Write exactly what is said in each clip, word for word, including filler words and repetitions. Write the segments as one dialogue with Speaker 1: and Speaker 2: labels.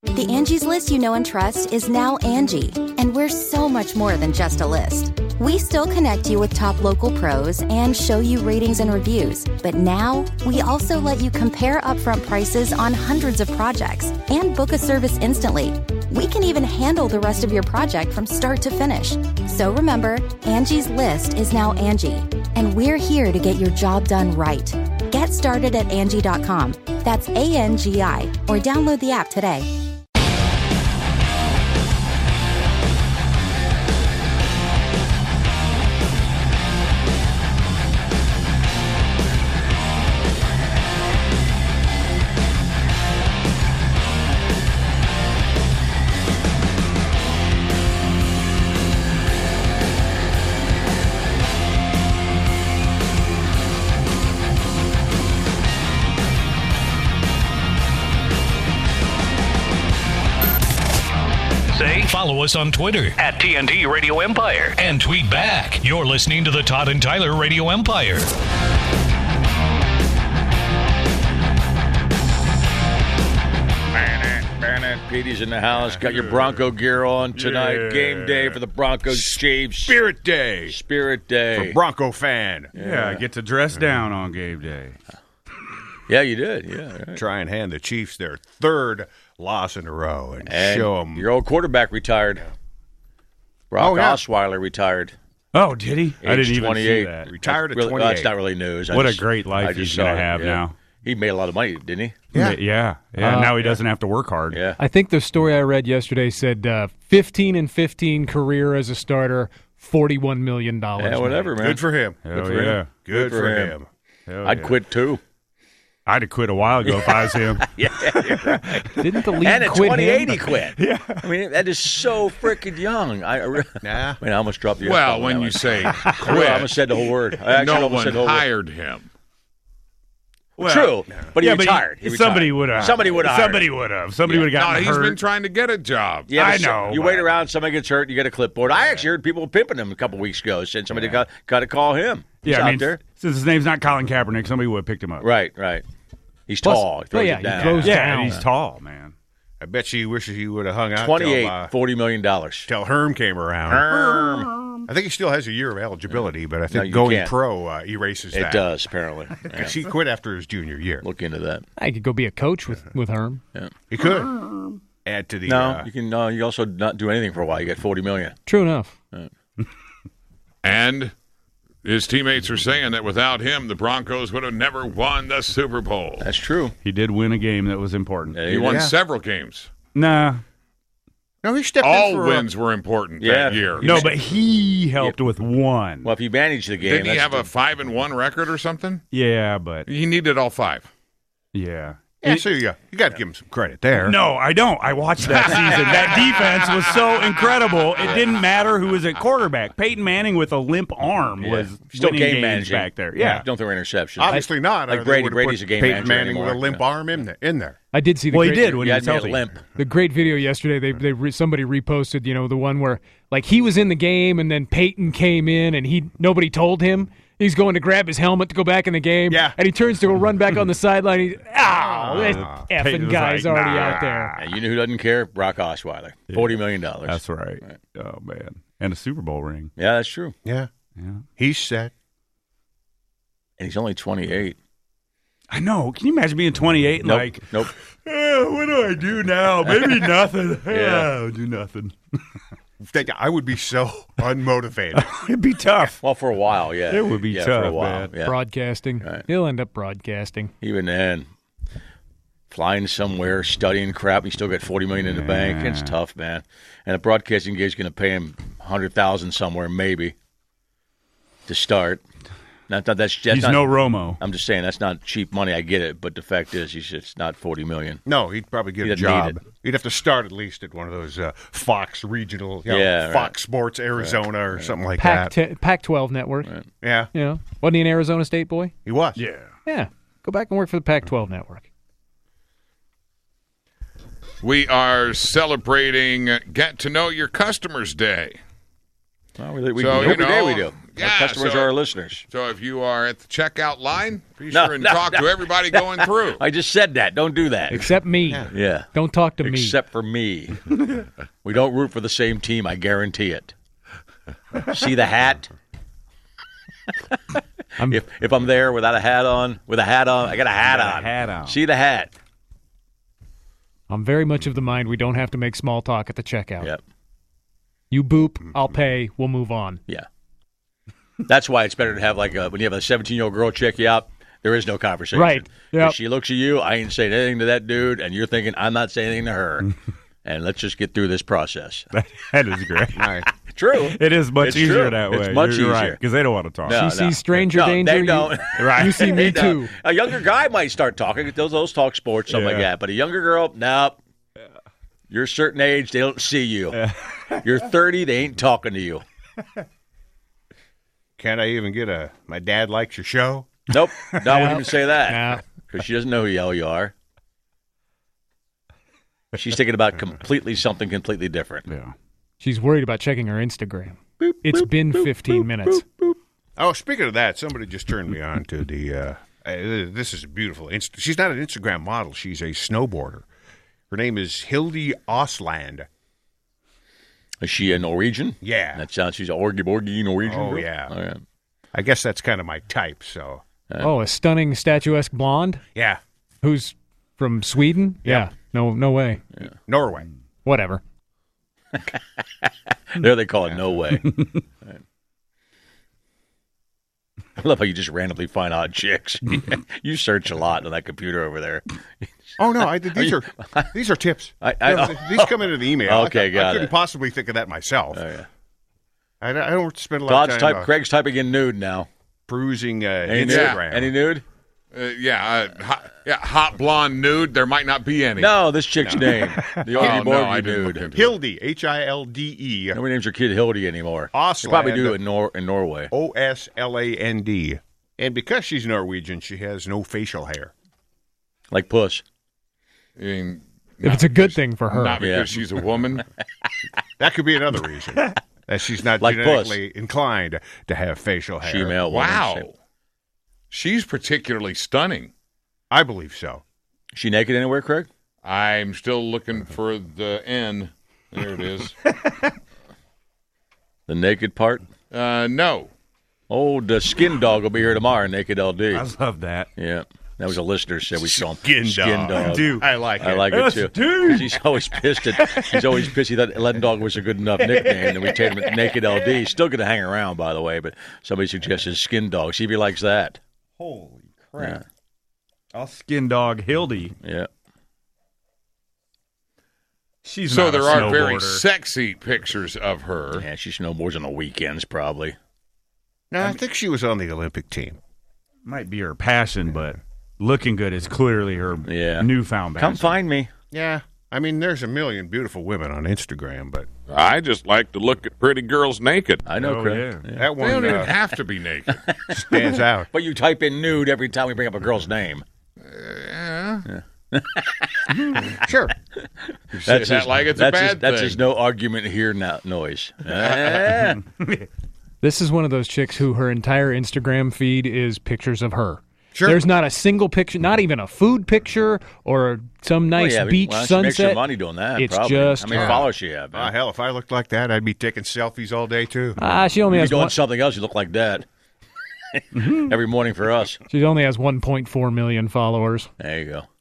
Speaker 1: The Angie's List you know and trust is now Angie, and we're so much more than just a list. We still connect you with top local pros and show you ratings and reviews, but now we also let you compare upfront prices on hundreds of projects and book a service instantly. We can even handle the rest of your project from start to finish. So remember, Angie's List is now Angie, and we're here to get your job done right. Get started at Angie dot com. That's A N G I, or download the app today.
Speaker 2: Follow us on Twitter at T N T Radio Empire and tweet back. You're listening to the Todd and Tyler Radio Empire.
Speaker 3: Petey's in the house. Got your Bronco gear on tonight. Yeah. Game day for the Broncos Chiefs.
Speaker 4: Spirit Day.
Speaker 3: Spirit Day.
Speaker 4: For Bronco fan.
Speaker 5: Yeah, yeah, I get to dress down on game day.
Speaker 3: Yeah, you did. Yeah, right.
Speaker 4: Try and hand the Chiefs their third loss in a row and,
Speaker 3: and
Speaker 4: show them.
Speaker 3: Your old quarterback retired. Brock
Speaker 4: oh, yeah.
Speaker 3: Osweiler retired.
Speaker 5: Oh, did he?
Speaker 3: Age
Speaker 5: I didn't even
Speaker 3: twenty-eight.
Speaker 5: see that.
Speaker 4: Retired at
Speaker 3: really,
Speaker 4: twenty-eight.
Speaker 3: Well, that's not really news.
Speaker 5: What
Speaker 3: just,
Speaker 5: a great life he's going to have
Speaker 3: yeah.
Speaker 5: now.
Speaker 3: He made a lot of money, didn't he?
Speaker 5: Yeah. Yeah. yeah.
Speaker 6: Uh,
Speaker 5: now he doesn't have to work hard.
Speaker 3: Yeah.
Speaker 6: I think the story I read yesterday said uh, fifteen and fifteen career as a starter, forty-one million dollars.
Speaker 3: Yeah, whatever, man.
Speaker 4: Good for him.
Speaker 5: Hell
Speaker 4: Good for
Speaker 5: yeah.
Speaker 4: him. Good, Good for, for him.
Speaker 5: him.
Speaker 3: I'd
Speaker 5: yeah.
Speaker 3: quit, too.
Speaker 5: I'd have quit a while ago if I was him.
Speaker 3: Yeah, you're right.
Speaker 6: Didn't the league
Speaker 3: and at
Speaker 6: quit
Speaker 3: twenty-eight,
Speaker 6: him?
Speaker 3: he quit.
Speaker 5: Yeah.
Speaker 3: I mean, that is so freaking young. I, I really,
Speaker 4: nah.
Speaker 3: I mean, I almost dropped the
Speaker 7: Well,
Speaker 3: F-bomb
Speaker 7: when
Speaker 3: on
Speaker 7: you
Speaker 3: that
Speaker 7: say
Speaker 3: one.
Speaker 7: quit,
Speaker 3: I almost said the whole word. I actually
Speaker 7: no
Speaker 3: almost
Speaker 7: one
Speaker 3: said the whole
Speaker 7: hired
Speaker 3: word.
Speaker 7: him.
Speaker 5: Well,
Speaker 3: True, but he
Speaker 5: yeah,
Speaker 3: retired.
Speaker 5: But
Speaker 3: he
Speaker 5: he, somebody
Speaker 3: retired.
Speaker 5: would have.
Speaker 3: Somebody would have.
Speaker 5: Somebody would have. Somebody
Speaker 3: Yeah.
Speaker 5: would have
Speaker 7: No,
Speaker 5: gotten
Speaker 7: he's
Speaker 5: hurt.
Speaker 7: been trying to get a job.
Speaker 3: Yeah,
Speaker 5: I
Speaker 3: but so-
Speaker 5: know,
Speaker 3: You
Speaker 5: but-
Speaker 3: wait around, somebody gets hurt, you get a clipboard. I actually heard people pimping him a couple weeks ago. Said somebody
Speaker 5: Yeah.
Speaker 3: got got to call him. He's
Speaker 5: yeah,
Speaker 3: out
Speaker 5: I mean,
Speaker 3: there.
Speaker 5: since his name's not Colin Kaepernick, somebody would have picked him up.
Speaker 3: Right, right. He's
Speaker 6: Plus-
Speaker 3: tall. He throws
Speaker 6: oh, yeah,
Speaker 3: it
Speaker 6: he
Speaker 3: down.
Speaker 6: throws
Speaker 5: Yeah,
Speaker 6: down.
Speaker 5: and he's tall, man.
Speaker 4: I bet she wishes he would have hung out
Speaker 3: twenty-eight,
Speaker 4: till, uh,
Speaker 3: forty million dollars.
Speaker 4: till Herm came around.
Speaker 3: Herm.
Speaker 4: I think he still has a year of eligibility, but I
Speaker 3: No,
Speaker 4: think
Speaker 3: you
Speaker 4: going
Speaker 3: can't.
Speaker 4: pro uh, erases
Speaker 3: It
Speaker 4: that.
Speaker 3: does, apparently. Yeah.
Speaker 4: Because he quit after his junior year.
Speaker 3: Look into that.
Speaker 6: I could go be a coach with, with Herm.
Speaker 3: Yeah.
Speaker 4: He could add to the.
Speaker 3: No,
Speaker 4: uh,
Speaker 3: you can. No, you also not do anything for a while. You get forty million.
Speaker 6: True enough.
Speaker 7: And his teammates are saying that without him, the Broncos would have never won the Super Bowl.
Speaker 3: That's true.
Speaker 5: He did win a game that was important.
Speaker 3: Yeah,
Speaker 7: He won
Speaker 4: Yeah.
Speaker 7: several games.
Speaker 5: Nah.
Speaker 4: no, he stepped
Speaker 7: All
Speaker 4: in for
Speaker 7: wins were important
Speaker 3: Yeah.
Speaker 7: that year.
Speaker 5: No, but he helped with one.
Speaker 3: Well, if you manage the game,
Speaker 7: Didn't he
Speaker 3: that's
Speaker 7: have
Speaker 3: the-
Speaker 7: a five and one record or something?
Speaker 5: Yeah, but
Speaker 7: He needed all five.
Speaker 5: yeah.
Speaker 4: Yeah, so you, you got to give him some credit there.
Speaker 5: No, I don't. I watched that season. That defense was so incredible. It didn't matter who was at quarterback. Peyton Manning with a limp arm
Speaker 3: Yeah.
Speaker 5: was
Speaker 3: Still
Speaker 5: winning
Speaker 3: game
Speaker 5: games
Speaker 3: managing
Speaker 5: back there. Yeah.
Speaker 3: Don't throw interceptions.
Speaker 4: Obviously not.
Speaker 3: Like
Speaker 4: or they
Speaker 3: Brady.
Speaker 4: would've
Speaker 3: Brady's
Speaker 4: put
Speaker 3: a game
Speaker 4: Peyton
Speaker 3: manager
Speaker 4: Manning
Speaker 3: anymore.
Speaker 4: with a limp
Speaker 3: Yeah.
Speaker 4: arm in, the, in there.
Speaker 6: I did see the
Speaker 5: Well, he
Speaker 6: great,
Speaker 5: did when
Speaker 3: You
Speaker 5: he
Speaker 3: had
Speaker 5: was
Speaker 3: to have a
Speaker 5: healthy.
Speaker 3: limp.
Speaker 6: the great video yesterday. They they re, somebody reposted, you know, the one where like he was in the game and then Peyton came in and he nobody told him. He's going to grab his helmet to go back in the game.
Speaker 4: Yeah.
Speaker 6: And he turns to go run back on the sideline. He's, oh, that
Speaker 5: Peyton
Speaker 6: effing
Speaker 5: was
Speaker 6: guy's
Speaker 5: like,
Speaker 6: already
Speaker 5: nah.
Speaker 6: out there.
Speaker 3: Yeah, you know who doesn't care? Brock Osweiler. Forty million dollars.
Speaker 5: That's right. Oh, man. And a Super Bowl ring.
Speaker 3: Yeah, that's true.
Speaker 4: Yeah.
Speaker 5: Yeah.
Speaker 4: He's set.
Speaker 3: And he's only twenty-eight.
Speaker 5: I know. Can you imagine being twenty-eight and
Speaker 3: Nope.
Speaker 5: like,
Speaker 3: nope.
Speaker 5: eh, what do I do now? Maybe nothing.
Speaker 3: Yeah.
Speaker 5: yeah, I'll do nothing.
Speaker 4: I would be so unmotivated.
Speaker 5: It'd be tough.
Speaker 3: Well, for a while, yeah.
Speaker 5: It would be
Speaker 3: yeah, for a
Speaker 5: tough,
Speaker 3: while.
Speaker 5: man.
Speaker 3: Yeah.
Speaker 6: Broadcasting.
Speaker 3: Right.
Speaker 6: He'll end up broadcasting.
Speaker 3: Even then, flying somewhere, studying crap, you still got forty million in the bank. It's
Speaker 5: Yeah.
Speaker 3: tough, man. And a broadcasting gig is going to pay him a hundred thousand somewhere, maybe, to start. Not that that's, that's
Speaker 5: He's
Speaker 3: not,
Speaker 5: no Romo.
Speaker 3: I'm just saying that's not cheap money. I get it, but the fact is, he's it's not forty million.
Speaker 4: No, he'd probably get
Speaker 3: He
Speaker 4: a
Speaker 3: doesn't need
Speaker 4: job. He'd have to start at least at one of those uh, Fox regional, you know,
Speaker 3: Yeah, right.
Speaker 4: Fox Sports Arizona or something like
Speaker 6: Pac
Speaker 4: that.
Speaker 6: t- Pac twelve network.
Speaker 3: Right.
Speaker 4: Yeah,
Speaker 6: You know, wasn't he an Arizona State boy?
Speaker 4: he was.
Speaker 5: Yeah.
Speaker 6: Yeah. Go back and work for the Pac twelve network.
Speaker 7: We are celebrating Get to Know Your Customers Day.
Speaker 3: Well, we, we,
Speaker 7: So,
Speaker 3: every
Speaker 7: you know,
Speaker 3: day we do.
Speaker 7: Yeah,
Speaker 3: our customers
Speaker 7: so,
Speaker 3: are our listeners.
Speaker 7: So if you are at the checkout line, be
Speaker 3: No,
Speaker 7: sure and
Speaker 3: no,
Speaker 7: talk
Speaker 3: no.
Speaker 7: to everybody going through.
Speaker 3: I just said that. Don't do that.
Speaker 6: Except me.
Speaker 3: Yeah.
Speaker 6: Don't talk to me.
Speaker 3: Except for me. We don't root for the same team, I guarantee it. See the hat?
Speaker 5: I'm-
Speaker 3: if if I'm there without a hat on, with a hat on, I got a hat
Speaker 5: Got a
Speaker 3: on.
Speaker 5: hat on.
Speaker 3: See the hat?
Speaker 6: I'm very much of the mind we don't have to make small talk at the checkout.
Speaker 3: Yep.
Speaker 6: You boop, I'll pay, we'll move on.
Speaker 3: Yeah. That's why it's better to have like a, when you have a seventeen-year-old girl check you out, there is no conversation.
Speaker 6: Right. Yep.
Speaker 3: If she looks at you, I ain't saying anything to that dude, and you're thinking, I'm not saying anything to her. And let's just get through this process.
Speaker 5: That is great.
Speaker 4: Right.
Speaker 3: True.
Speaker 5: It is much
Speaker 3: It's
Speaker 5: easier
Speaker 3: true.
Speaker 5: that
Speaker 3: It's
Speaker 5: way.
Speaker 3: much
Speaker 5: You're
Speaker 3: easier.
Speaker 5: because they don't want to talk.
Speaker 3: No,
Speaker 6: She sees stranger
Speaker 3: no,
Speaker 6: danger,
Speaker 3: They
Speaker 6: you-
Speaker 3: don't.
Speaker 5: Right.
Speaker 6: You see me
Speaker 3: They don't.
Speaker 6: too.
Speaker 3: A younger guy might start talking. Those those talk sports, something like
Speaker 5: Yeah.
Speaker 3: that. But a younger girl, nope. You're a certain age, they don't see you. You're thirty, they ain't talking to you.
Speaker 4: Can't I even get a, my dad likes your show?
Speaker 3: Nope. No, I wouldn't even say that.
Speaker 6: Nah.
Speaker 3: Because she doesn't know who the hell you are. She's thinking about completely something completely different.
Speaker 5: Yeah.
Speaker 6: She's worried about checking her Instagram. It's been fifteen minutes.
Speaker 4: Oh, speaking of that, somebody just turned me on to the. Uh, uh, this is beautiful. Inst- she's not an Instagram model. She's a snowboarder. Her name is Hildy Osland.
Speaker 3: Is she a Norwegian?
Speaker 4: Yeah.
Speaker 3: That sounds, she's a Orgy Borgy Norwegian.
Speaker 4: Oh,
Speaker 3: girl?
Speaker 4: yeah.
Speaker 3: All right.
Speaker 4: I guess that's kind of my type. So
Speaker 6: Oh, a stunning statuesque blonde
Speaker 4: yeah,
Speaker 6: who's from Sweden? Yeah. No no way.
Speaker 4: Norway.
Speaker 6: Whatever.
Speaker 3: There they call it no way. Right. I love how you just randomly find odd chicks. You search a lot on that computer over there.
Speaker 4: Oh no, I, these are these are tips.
Speaker 3: I- I-
Speaker 4: No, these come into the email.
Speaker 3: Okay,
Speaker 4: I,
Speaker 3: got
Speaker 4: I couldn't
Speaker 3: it.
Speaker 4: possibly think of that myself.
Speaker 3: Oh, yeah.
Speaker 4: I, I don't spend a lot
Speaker 3: Todd's
Speaker 4: of time
Speaker 3: type,
Speaker 4: uh,
Speaker 3: Craig's typing in nude now.
Speaker 4: perusing uh,
Speaker 3: Any
Speaker 4: Instagram.
Speaker 3: nude? Any nude?
Speaker 7: Uh, yeah, uh, hot, yeah, hot blonde nude. There might not be any.
Speaker 3: No, this chick's name. The
Speaker 7: Oh,
Speaker 3: Orgy
Speaker 7: no,
Speaker 3: Borgy
Speaker 7: I didn't look
Speaker 3: nude.
Speaker 7: into it.
Speaker 4: Hildy, H I L D E,
Speaker 3: Nobody names their kid Hildy anymore.
Speaker 4: Osland.
Speaker 3: They probably do it in, Nor- in Norway.
Speaker 4: O S L A N D. And because she's Norwegian, she has no facial hair.
Speaker 3: Like puss.
Speaker 7: I mean,
Speaker 6: If it's a good thing for her.
Speaker 7: not because
Speaker 3: Yeah.
Speaker 7: she's a woman.
Speaker 4: That could be another reason. That she's not
Speaker 3: Like
Speaker 4: genetically inclined to have facial hair.
Speaker 3: Female woman.
Speaker 7: Wow, she's particularly stunning.
Speaker 4: I believe so.
Speaker 3: Is she naked anywhere, Craig?
Speaker 7: I'm still looking for the N. There it is.
Speaker 3: The naked part?
Speaker 7: Uh, no.
Speaker 3: Oh, the skin dog will be here tomorrow, Naked L D.
Speaker 5: I love that.
Speaker 3: Yeah. That was a listener said we saw him.
Speaker 4: Skin
Speaker 3: Skin
Speaker 4: dog.
Speaker 3: dog.
Speaker 5: Dude.
Speaker 4: I like it.
Speaker 3: I like it
Speaker 5: Yes,
Speaker 3: too.
Speaker 5: dude.
Speaker 3: He's always pissed at. He's always pissed. He thought Len Dog was a good enough nickname, and we take him at Naked L D. He's still going to hang around, by the way. But somebody suggested Skin Dog. See if he likes that.
Speaker 5: Holy crap. I'll skin dog Hildy.
Speaker 3: Yeah.
Speaker 5: She's
Speaker 7: So
Speaker 5: not
Speaker 7: there
Speaker 5: a
Speaker 7: are very
Speaker 5: snowboarder.
Speaker 7: sexy pictures of her.
Speaker 3: Yeah. She snowboards on the weekends, probably.
Speaker 4: No, I think she was on the Olympic team.
Speaker 5: Might be her passion, but looking good is clearly her
Speaker 3: Yeah.
Speaker 5: newfound passion.
Speaker 3: Come find me.
Speaker 4: Yeah. I mean, there's a million beautiful women on Instagram, but
Speaker 7: I just like to look at pretty girls naked.
Speaker 3: I know,
Speaker 5: Oh,
Speaker 3: Craig.
Speaker 5: yeah.
Speaker 3: Yeah.
Speaker 4: that
Speaker 7: They
Speaker 4: one
Speaker 7: don't even
Speaker 4: uh,
Speaker 7: have to be naked.
Speaker 4: stands out.
Speaker 3: But you type in nude every time we bring up a girl's name.
Speaker 4: Sure.
Speaker 7: Say that like it's a
Speaker 3: that's
Speaker 7: bad
Speaker 3: his, That's
Speaker 7: thing.
Speaker 3: his no argument here now noise. Ah.
Speaker 6: This is one of those chicks who her entire Instagram feed is pictures of her.
Speaker 4: Sure.
Speaker 6: There's not a single picture, not even a food picture or some nice
Speaker 3: Well, yeah,
Speaker 6: beach
Speaker 3: well, she makes
Speaker 6: sunset.
Speaker 3: some money doing that.
Speaker 6: It's
Speaker 3: probably.
Speaker 6: just
Speaker 3: How many
Speaker 6: her.
Speaker 3: followers she have?
Speaker 4: Ah,
Speaker 3: Man?
Speaker 4: hell, if I looked like that, I'd be taking selfies all day, too.
Speaker 6: Ah, she only
Speaker 3: You'd be
Speaker 6: has
Speaker 3: doing
Speaker 6: one,
Speaker 3: something else. You look like that every morning for us.
Speaker 6: she only has one point four million followers.
Speaker 3: There you go.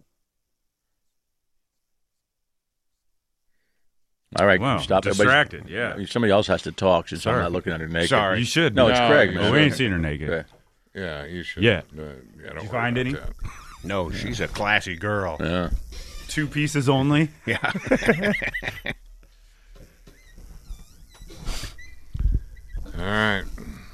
Speaker 3: All right,
Speaker 5: Wow,
Speaker 3: stop. Everybody-
Speaker 5: distracted, yeah.
Speaker 3: Somebody else has to talk since I'm
Speaker 5: Sorry.
Speaker 3: not looking at her naked.
Speaker 4: Sorry.
Speaker 5: You should.
Speaker 3: No, it's
Speaker 7: No,
Speaker 3: Craig,
Speaker 7: no,
Speaker 3: man.
Speaker 5: Oh, we ain't seen her naked.
Speaker 3: Okay.
Speaker 7: Yeah, you should.
Speaker 5: Yeah.
Speaker 7: Uh, yeah don't
Speaker 5: you
Speaker 7: worry
Speaker 5: find
Speaker 7: about
Speaker 5: any?
Speaker 7: that.
Speaker 4: No, she's a classy girl.
Speaker 3: Yeah.
Speaker 5: Two pieces only.
Speaker 4: Yeah.
Speaker 7: All right.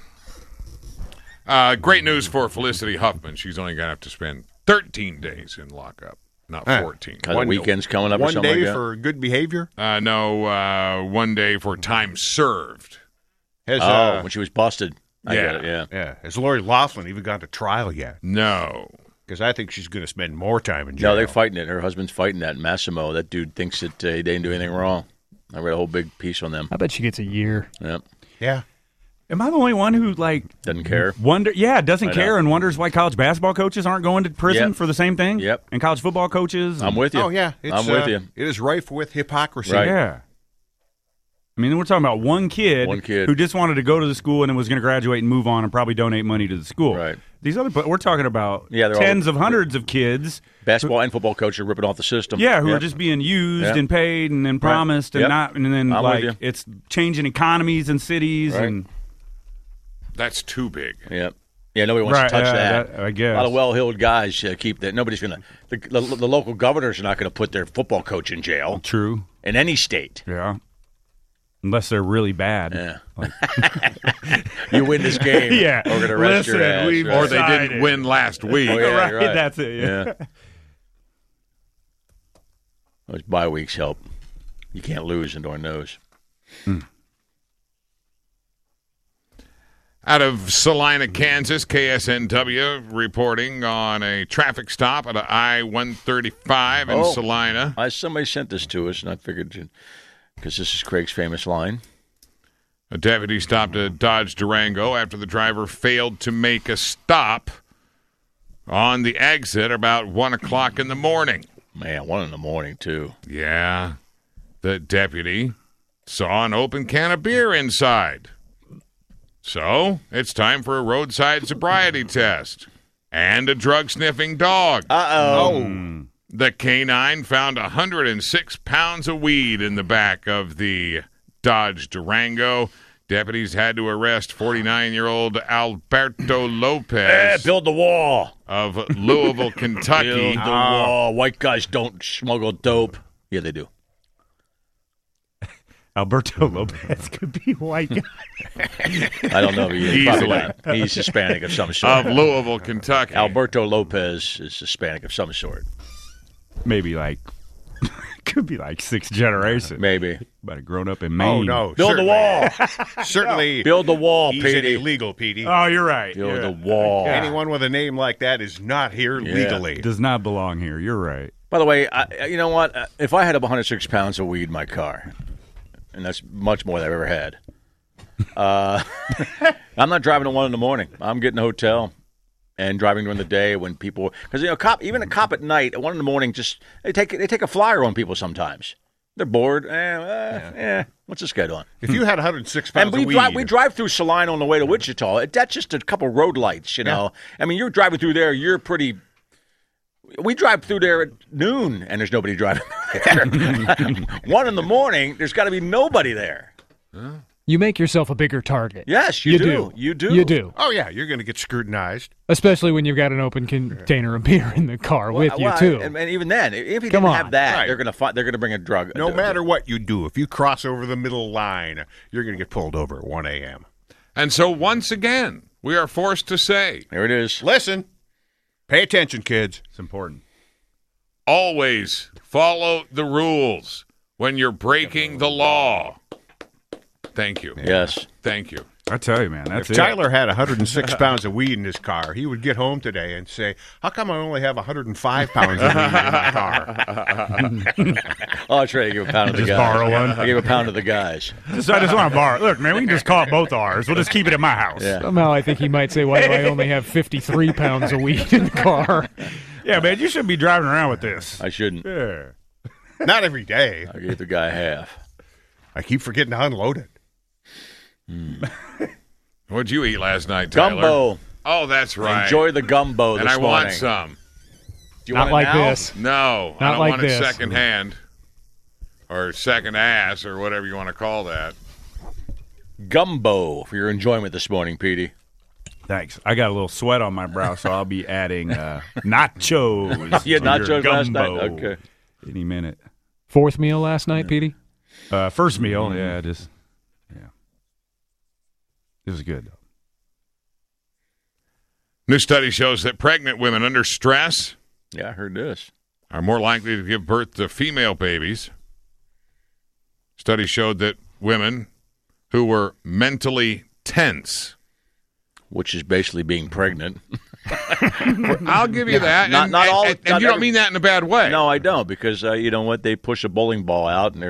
Speaker 7: Uh, great news for Felicity Huffman. She's only going to have to spend thirteen days in lockup, not
Speaker 4: Huh.
Speaker 7: fourteen.
Speaker 3: Because the
Speaker 4: One-
Speaker 3: weekend's coming up or
Speaker 4: One
Speaker 3: something
Speaker 4: day
Speaker 3: like that.
Speaker 4: for good behavior?
Speaker 7: Uh, no, uh, one day for time served.
Speaker 4: Has,
Speaker 3: Oh,
Speaker 4: uh,
Speaker 3: when she was busted. I
Speaker 7: Yeah.
Speaker 3: get it, yeah.
Speaker 4: yeah. Has Lori Laughlin even gone to trial yet?
Speaker 7: No.
Speaker 4: Because I think she's going to spend more time in jail.
Speaker 3: No, they're fighting it. Her husband's fighting that. Massimo, that dude thinks that uh, he didn't do anything wrong. I read a whole big piece on them.
Speaker 6: I bet she gets a year.
Speaker 3: Yep.
Speaker 4: Yeah.
Speaker 5: Am I the only one who like
Speaker 3: Doesn't care.
Speaker 5: Wonder, yeah, doesn't
Speaker 3: I
Speaker 5: care
Speaker 3: know.
Speaker 5: and wonders why college basketball coaches aren't going to prison
Speaker 3: Yep.
Speaker 5: for the same thing?
Speaker 3: Yep.
Speaker 5: And college football coaches?
Speaker 3: I'm with you.
Speaker 4: Oh, yeah. It's,
Speaker 3: I'm with
Speaker 4: uh,
Speaker 3: you.
Speaker 4: It is rife with hypocrisy.
Speaker 3: Right.
Speaker 5: Yeah. I mean, we're talking about one kid,
Speaker 3: One kid.
Speaker 5: who just wanted to go to the school and then was going to graduate and move on and probably donate money to the school.
Speaker 3: Right.
Speaker 5: These other, but we're talking about
Speaker 3: Yeah, they're all-
Speaker 5: tens of hundreds of kids.
Speaker 3: Basketball and football coaches are ripping off the system.
Speaker 5: Yeah, who
Speaker 3: Yep.
Speaker 5: are just being used
Speaker 3: Yep.
Speaker 5: and paid and then promised and
Speaker 3: Yep.
Speaker 5: not, and then
Speaker 3: I'm with
Speaker 5: like
Speaker 3: you.
Speaker 5: it's changing economies and cities
Speaker 3: Right.
Speaker 5: and
Speaker 7: That's too big.
Speaker 3: Yeah. Yeah, nobody wants
Speaker 5: Right,
Speaker 3: to touch
Speaker 5: yeah,
Speaker 3: that.
Speaker 5: that- I guess.
Speaker 3: A lot of well-heeled guys uh, keep that. Nobody's going to. The, the, the local governors are not going to put their football coach in jail
Speaker 5: true.
Speaker 3: in any state.
Speaker 5: Yeah. Unless they're really bad.
Speaker 3: Yeah. You win this game.
Speaker 5: Yeah.
Speaker 3: We're going to arrest your
Speaker 5: Listen,
Speaker 3: ass.
Speaker 5: we've-
Speaker 3: right?
Speaker 7: Or they didn't
Speaker 5: Decided.
Speaker 7: win last week.
Speaker 3: Oh, yeah,
Speaker 5: right,
Speaker 3: you're right.
Speaker 5: that's it. Yeah.
Speaker 3: Yeah. Those bye weeks help. You can't lose into our nose.
Speaker 7: Out of Salina, Kansas, K S N W reporting on a traffic stop at I one thirty-five in
Speaker 3: Oh.
Speaker 7: Salina.
Speaker 3: I, somebody sent this to us, and I figured, because this is Craig's famous line.
Speaker 7: A deputy stopped a Dodge Durango after the driver failed to make a stop on the exit about one o'clock in the morning.
Speaker 3: Man, one in the morning, too.
Speaker 7: Yeah. The deputy saw an open can of beer inside. So it's time for a roadside sobriety test and a drug-sniffing dog.
Speaker 3: Uh-oh.
Speaker 7: The canine found one hundred six pounds of weed in the back of the Dodge Durango. Deputies had to arrest forty-nine-year-old Alberto
Speaker 3: Hey,
Speaker 7: Lopez
Speaker 3: build the wall.
Speaker 7: of Louisville, Kentucky.
Speaker 3: Build the wall. White guys don't smuggle dope. Yeah, they do.
Speaker 5: Alberto Lopez could be white guy.
Speaker 3: I don't know. But he's probably
Speaker 7: Easily.
Speaker 3: not. He's Hispanic of some sort.
Speaker 7: Of Louisville, Kentucky.
Speaker 3: Alberto Lopez is Hispanic of some sort.
Speaker 5: Maybe like could be like six generations.
Speaker 3: Maybe.
Speaker 5: But have grown up in Maine.
Speaker 4: Oh, no.
Speaker 3: Build the wall.
Speaker 4: Certainly.
Speaker 3: Build the wall,
Speaker 4: He's
Speaker 3: Petey.
Speaker 4: illegal, Petey.
Speaker 5: Oh, you're right.
Speaker 3: Build
Speaker 5: Yeah.
Speaker 3: the wall.
Speaker 4: Anyone with a name like that is not here
Speaker 3: Yeah.
Speaker 4: legally.
Speaker 5: Does not belong here. You're right.
Speaker 3: By the way, I, you know what? Uh, If I had one hundred six pounds of weed in my car, and that's much more than I've ever had, uh, I'm not driving at one in the morning. I'm getting a hotel and driving during the day when people, because you know, cop, even a cop at night at one in the morning, just they take they take a flyer on people sometimes. They're bored. Eh, eh, eh, what's this guy doing?
Speaker 4: If you had one hundred six pounds
Speaker 3: And we
Speaker 4: of weed,
Speaker 3: drive we drive through Salina on the way to Wichita. It- That's just a couple road lights, you know. I mean, you're driving through there. You're pretty. We drive through there at noon, and there's nobody driving there. One in the morning, there's got to be nobody there.
Speaker 6: You make yourself a bigger target.
Speaker 3: Yes, you,
Speaker 6: You
Speaker 3: do.
Speaker 6: do.
Speaker 3: You do.
Speaker 6: You do.
Speaker 4: oh, yeah, you're going to get scrutinized.
Speaker 6: Especially when you've got an open container of beer in the car with you,
Speaker 3: Well,
Speaker 6: too.
Speaker 3: And, and even then, if you
Speaker 6: Come
Speaker 3: didn't
Speaker 6: on.
Speaker 3: have that,
Speaker 4: Right.
Speaker 3: they're gonna find, they're gonna bring a drug.
Speaker 4: No
Speaker 3: a-
Speaker 4: matter what you do, if you cross over the middle line, you're going to get pulled over at one a.m.
Speaker 7: And so once again, we are forced to say,
Speaker 3: There it is.
Speaker 4: Listen, pay attention, kids.
Speaker 5: It's important.
Speaker 7: always follow the rules when you're breaking the law. Thank you.
Speaker 3: Yes.
Speaker 7: Thank you.
Speaker 5: I tell you, man, that's
Speaker 4: If
Speaker 5: it.
Speaker 4: Tyler had one hundred six pounds of weed in his car, he would get home today and say, how come I only have one hundred five pounds of weed in my car?
Speaker 3: Oh, that's right. I gave a pound to the
Speaker 5: Just
Speaker 3: guys.
Speaker 5: borrow one.
Speaker 3: I gave a pound to the guys.
Speaker 5: Just, I just want to borrow. Look, man, we can just call it both ours. We'll just keep it at my house.
Speaker 3: Yeah.
Speaker 6: Somehow I think he might say, why do I only have fifty-three pounds of weed in the car?
Speaker 5: Yeah, man, you shouldn't be driving around with this.
Speaker 3: I shouldn't.
Speaker 5: Yeah.
Speaker 4: Not every day.
Speaker 3: I gave the guy half.
Speaker 4: I keep forgetting to unload it.
Speaker 7: What'd you eat last night, Tyler?
Speaker 3: Gumbo.
Speaker 7: Oh, that's right.
Speaker 3: Enjoy the gumbo this
Speaker 7: and I
Speaker 3: morning.
Speaker 7: want some.
Speaker 3: Do you
Speaker 6: Not
Speaker 3: want it
Speaker 6: like
Speaker 3: now?
Speaker 6: this.
Speaker 7: No, I
Speaker 6: Not
Speaker 7: don't
Speaker 6: like
Speaker 7: want
Speaker 6: this.
Speaker 7: it second hand or second ass or whatever you want to call that.
Speaker 3: Gumbo for your enjoyment this morning, Petey.
Speaker 5: Thanks. I got a little sweat on my brow, so I'll be adding uh, nachos.
Speaker 3: You had
Speaker 5: to your
Speaker 3: nachos last night?
Speaker 5: gumbo
Speaker 3: Okay.
Speaker 5: Any minute.
Speaker 6: Fourth meal last night, Petey?
Speaker 5: Uh, first meal, yeah, just yeah. It was good.
Speaker 7: New study shows that pregnant women under stress
Speaker 3: Yeah, I heard this.
Speaker 7: are more likely to give birth to female babies. Study showed that women who were mentally tense.
Speaker 3: Which is basically being pregnant.
Speaker 7: I'll give you that.
Speaker 3: Not-
Speaker 7: and,
Speaker 3: not
Speaker 7: and-
Speaker 3: all-
Speaker 7: and- and
Speaker 3: not
Speaker 7: you don't
Speaker 3: every-
Speaker 7: mean that in a bad way.
Speaker 3: No, I don't, because uh, you know what? They push a bowling ball out, and they're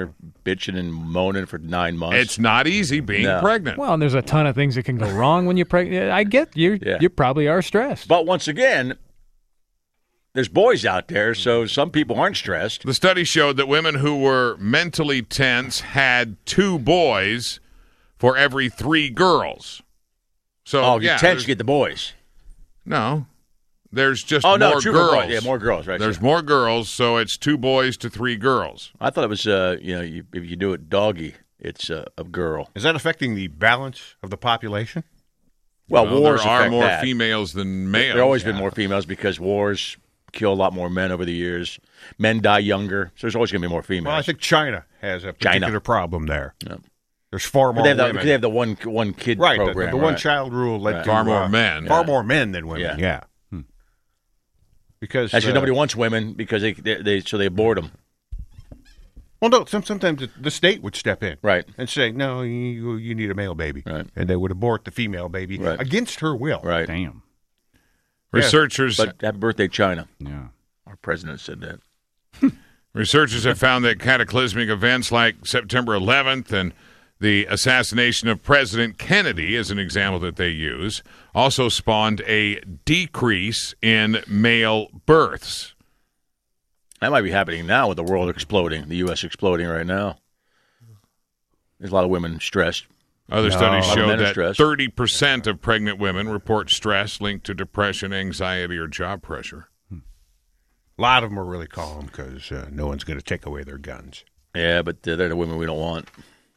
Speaker 3: bitching and moaning for nine months.
Speaker 7: It's not easy being
Speaker 3: No.
Speaker 7: pregnant.
Speaker 6: Well, and there's a ton of things that can go wrong when you're pregnant. I get you.
Speaker 3: Yeah.
Speaker 6: You probably are stressed.
Speaker 3: But once again, there's boys out there, so some people aren't stressed.
Speaker 7: The study showed that women who were mentally tense had two boys for every three girls. So,
Speaker 3: Oh,
Speaker 7: yeah,
Speaker 3: you tense,
Speaker 7: there's-
Speaker 3: you get the boys.
Speaker 7: No. There's just
Speaker 3: Oh,
Speaker 7: more
Speaker 3: no, true for
Speaker 7: girls.
Speaker 3: boys. Yeah, more girls, right.
Speaker 7: There's
Speaker 3: so-
Speaker 7: more girls, so it's two boys to three girls.
Speaker 3: I thought it was, uh, you know, you, if you do it doggy, it's uh, a girl.
Speaker 4: Is that affecting the balance of the population?
Speaker 3: Well,
Speaker 7: Well,
Speaker 3: wars
Speaker 7: there are
Speaker 3: affect
Speaker 7: more
Speaker 3: that.
Speaker 7: females than males.
Speaker 3: There always been more females because wars kill a lot more men over the years. Men die younger, so there's always going to be more females.
Speaker 4: Well, I think China has a particular
Speaker 3: China.
Speaker 4: problem there.
Speaker 3: Yeah.
Speaker 4: There's far
Speaker 3: But
Speaker 4: more
Speaker 3: they have, the,
Speaker 4: women.
Speaker 3: they have the one one kid
Speaker 4: right, the-
Speaker 3: program.
Speaker 4: the,
Speaker 3: right.
Speaker 4: one child rule led
Speaker 3: Right.
Speaker 4: to
Speaker 7: Far more
Speaker 4: uh,
Speaker 7: men.
Speaker 4: Far
Speaker 3: Yeah.
Speaker 4: more men than women.
Speaker 3: Yeah.
Speaker 4: Yeah. Hmm. Because
Speaker 3: Actually,
Speaker 4: uh,
Speaker 3: nobody wants women because they, they, they so they abort them.
Speaker 4: Well, no. Some, sometimes the- the state would step in,
Speaker 3: Right.
Speaker 4: and say, "No, you you need a male baby,"
Speaker 3: Right.
Speaker 4: and they would abort the female baby
Speaker 3: Right.
Speaker 4: against her will.
Speaker 3: Right.
Speaker 5: Damn.
Speaker 7: Researchers
Speaker 3: But happy birthday, China.
Speaker 5: Yeah.
Speaker 3: Our president said that.
Speaker 7: Researchers have found that cataclysmic events like September eleventh and the assassination of President Kennedy, as an example that they use, also spawned a decrease in male births.
Speaker 3: That might be happening now with the world exploding, the U S exploding right now. There's a lot of women stressed.
Speaker 7: Other
Speaker 5: No.
Speaker 7: studies
Speaker 3: A lot of
Speaker 7: show
Speaker 3: men are
Speaker 7: that
Speaker 3: stressed.
Speaker 7: thirty percent of pregnant women report stress linked to depression, anxiety, or job pressure.
Speaker 4: A lot of them are really calm because uh, no one's going to take away their guns.
Speaker 3: Yeah, but uh, they're the women we don't want.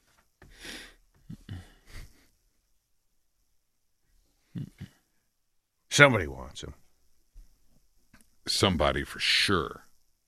Speaker 4: Somebody wants them.
Speaker 7: Somebody for sure.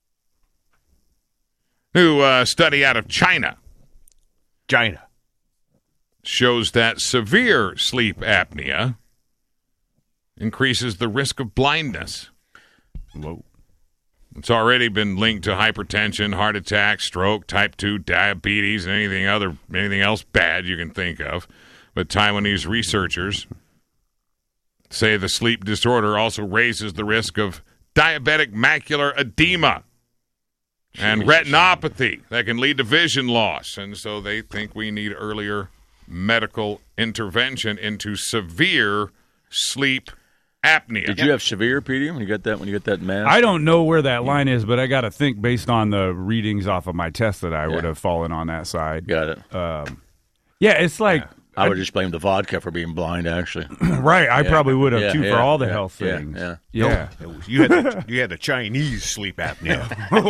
Speaker 7: New uh, study out of China
Speaker 4: China.
Speaker 7: shows that severe sleep apnea increases the risk of blindness.
Speaker 5: Whoa.
Speaker 7: It's already been linked to hypertension, heart attack, stroke, type two diabetes, and anything other anything else bad you can think of. But Taiwanese researchers say the sleep disorder also raises the risk of diabetic macular edema and retinopathy that can lead to vision loss. And so they think we need earlier medical intervention into severe sleep apnea.
Speaker 3: Did you have severe, Petey, when you got that when you got that mask?
Speaker 5: I don't know where that line is, but I got to think based on the readings off of my test that I would
Speaker 3: Yeah.
Speaker 5: have fallen on that side.
Speaker 3: Got it.
Speaker 5: Yeah, it's like
Speaker 3: I would just blame the vodka for being blind, actually.
Speaker 5: right. I
Speaker 3: Yeah.
Speaker 5: probably would have
Speaker 3: Yeah,
Speaker 5: too
Speaker 3: yeah,
Speaker 5: for all the
Speaker 3: yeah,
Speaker 5: health
Speaker 3: yeah,
Speaker 5: things.
Speaker 3: yeah.
Speaker 5: Yeah.
Speaker 4: It was- you had the, you had the Chinese sleep apnea.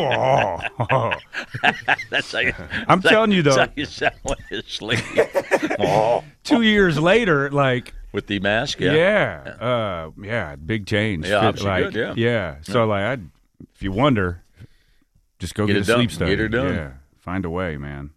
Speaker 3: That's how you,
Speaker 5: I'm telling you
Speaker 3: that's
Speaker 5: though,
Speaker 3: how you sound when you sleep. Oh,
Speaker 5: two years later, like
Speaker 3: with the mask,
Speaker 5: yeah,
Speaker 3: yeah.
Speaker 5: uh, yeah, big change.
Speaker 3: Yeah,
Speaker 5: Fit,
Speaker 3: obviously
Speaker 5: like,
Speaker 3: good, yeah.
Speaker 5: So like, I, if you wonder, just go
Speaker 3: Get
Speaker 5: get,
Speaker 3: it
Speaker 5: a
Speaker 3: done.
Speaker 5: sleep study.
Speaker 3: Get her done.
Speaker 5: Yeah, find a way, man.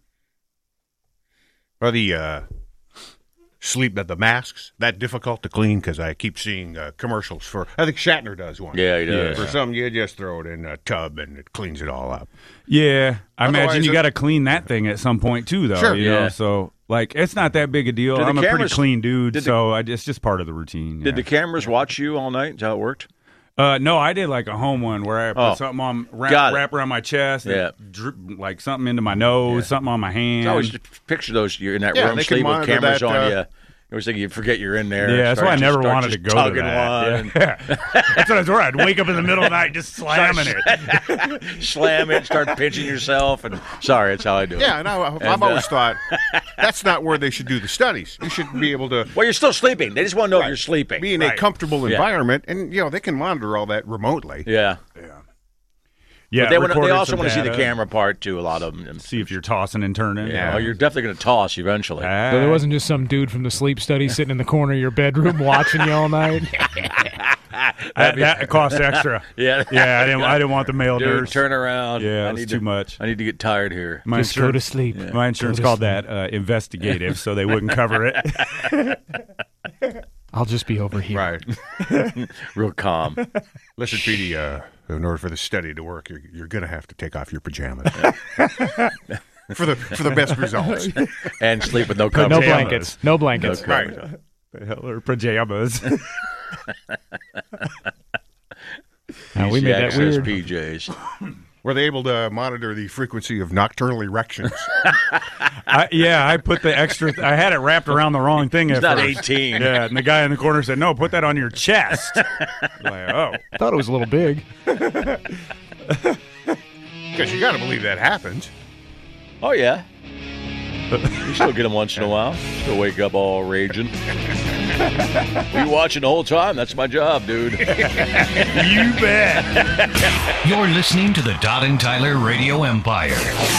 Speaker 4: Are the uh, sleep that the masks that difficult to clean? Because I keep seeing uh, commercials for. I think Shatner does one.
Speaker 3: Yeah, he does.
Speaker 4: For some, you just throw it in a tub and it cleans it all up.
Speaker 5: Yeah, I
Speaker 4: Otherwise,
Speaker 5: imagine you
Speaker 4: it-
Speaker 5: got to clean that thing at some point too, though.
Speaker 4: Sure.
Speaker 5: You know,
Speaker 3: Yeah.
Speaker 5: so like it's not that big a deal.
Speaker 3: Did the
Speaker 5: I'm a pretty
Speaker 3: cameras-
Speaker 5: clean dude,
Speaker 3: did the-
Speaker 5: so I, it's just part of the routine.
Speaker 3: Did
Speaker 5: yeah.
Speaker 3: the cameras watch you all night? Is that how it worked?
Speaker 5: Uh, no, I did like a home one where I put
Speaker 3: Oh.
Speaker 5: something on wrap,
Speaker 3: Got it.
Speaker 5: wrap around my chest, and
Speaker 3: Yeah.
Speaker 5: drip, like something into my nose, something on my hand.
Speaker 3: I always just picture those. You're in that
Speaker 4: Yeah,
Speaker 3: room
Speaker 4: they can
Speaker 3: sleep with
Speaker 4: monitor
Speaker 3: cameras
Speaker 4: that,
Speaker 3: on
Speaker 4: uh,
Speaker 3: you. You always think you forget you're in there.
Speaker 5: Yeah, that's
Speaker 3: Start
Speaker 5: why I
Speaker 3: just-
Speaker 5: never
Speaker 3: start
Speaker 5: wanted to
Speaker 3: just
Speaker 5: go to
Speaker 3: tugging
Speaker 5: that.
Speaker 3: one,
Speaker 5: Yeah. That's what I was where I'd wake up in the middle of the night just slamming it.
Speaker 3: slam it, start pinching yourself, and sorry, that's how I do it.
Speaker 4: Yeah, and I, I've
Speaker 3: And,
Speaker 4: always
Speaker 3: uh,
Speaker 4: thought that's not where they should do the studies. You should be able to
Speaker 3: Well, you're still sleeping. They just want to know if you're sleeping.
Speaker 4: be in a
Speaker 5: Right.
Speaker 4: comfortable
Speaker 3: Yeah.
Speaker 4: environment, and you know they can monitor all that remotely.
Speaker 3: Yeah.
Speaker 5: Yeah,
Speaker 3: But they, wanna, they
Speaker 5: recorded
Speaker 3: also
Speaker 5: some
Speaker 3: want to see the
Speaker 5: data,
Speaker 3: camera part too. A lot of them.
Speaker 5: see if you're tossing and turning.
Speaker 3: Yeah. Oh, you're definitely going to toss eventually.
Speaker 5: Ah.
Speaker 6: So there wasn't just some dude from the sleep study sitting in the corner of your bedroom watching you all night.
Speaker 5: that, that costs extra.
Speaker 3: Yeah.
Speaker 5: Yeah, I didn't. I didn't want the male
Speaker 3: Dude,
Speaker 5: nurse.
Speaker 3: turn around.
Speaker 5: Yeah,
Speaker 3: I
Speaker 5: it was
Speaker 3: need
Speaker 5: too
Speaker 3: to,
Speaker 5: much.
Speaker 3: I need to get tired here.
Speaker 5: My
Speaker 6: Just go to
Speaker 5: insurance,
Speaker 6: sleep.
Speaker 5: my insurance
Speaker 6: Go to
Speaker 5: called
Speaker 6: sleep.
Speaker 5: that uh, investigative, so they wouldn't cover it.
Speaker 6: I'll just be over here.
Speaker 4: Right.
Speaker 3: Real calm.
Speaker 4: Listen, Petey, uh, in order for the study to work, you're, you're going to have to take off your pajamas for the for the best results.
Speaker 3: And sleep with no
Speaker 6: But
Speaker 3: coverage.
Speaker 6: no blankets. No blankets.
Speaker 3: No coverage.
Speaker 5: The hell are pajamas?
Speaker 6: Now, we
Speaker 3: Easy
Speaker 6: made that
Speaker 3: access
Speaker 6: weird.
Speaker 3: P Js.
Speaker 4: Were they able to monitor the frequency of nocturnal erections?
Speaker 5: I, yeah, I put the extra. I had it wrapped around the wrong thing.
Speaker 3: He's
Speaker 5: at
Speaker 3: not
Speaker 5: first.
Speaker 3: eighteen.
Speaker 5: Yeah, and the guy in the corner said, "No, put that on your chest." I'm like, oh,
Speaker 6: I thought it was a little big.
Speaker 4: Because you got to believe that happens.
Speaker 3: Oh, yeah. You still get them once in a while. Still wake up all raging. Were you watching the whole time? That's my job, dude.
Speaker 5: you bet.
Speaker 2: You're listening to the Todd and Tyler Radio Empire.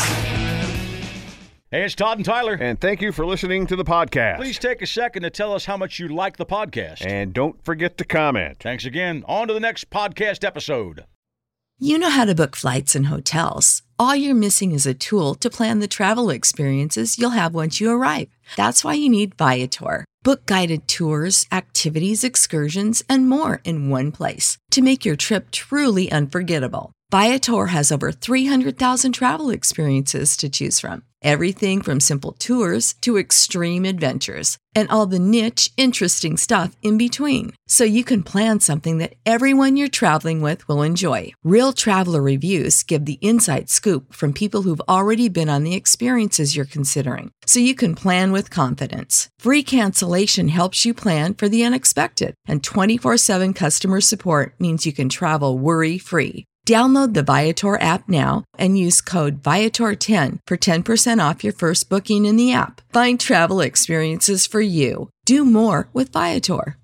Speaker 3: Hey, it's Todd and Tyler.
Speaker 4: And thank you for listening to the podcast.
Speaker 3: Please take a second to tell us how much you like the podcast.
Speaker 4: And don't forget to comment.
Speaker 3: Thanks again. On to the next podcast episode.
Speaker 8: You know how to book flights and hotels. All you're missing is a tool to plan the travel experiences you'll have once you arrive. That's why you need Viator. Book guided tours, activities, excursions, and more in one place to make your trip truly unforgettable. Viator has over three hundred thousand travel experiences to choose from. Everything from simple tours to extreme adventures and all the niche, interesting stuff in between. So you can plan something that everyone you're traveling with will enjoy. Real traveler reviews give the inside scoop from people who've already been on the experiences you're considering. So you can plan with confidence. Free cancellation helps you plan for the unexpected. And twenty-four seven customer support means you can travel worry-free. Download the Viator app now and use code Viator ten for ten percent off your first booking in the app. Find travel experiences for you. Do more with Viator.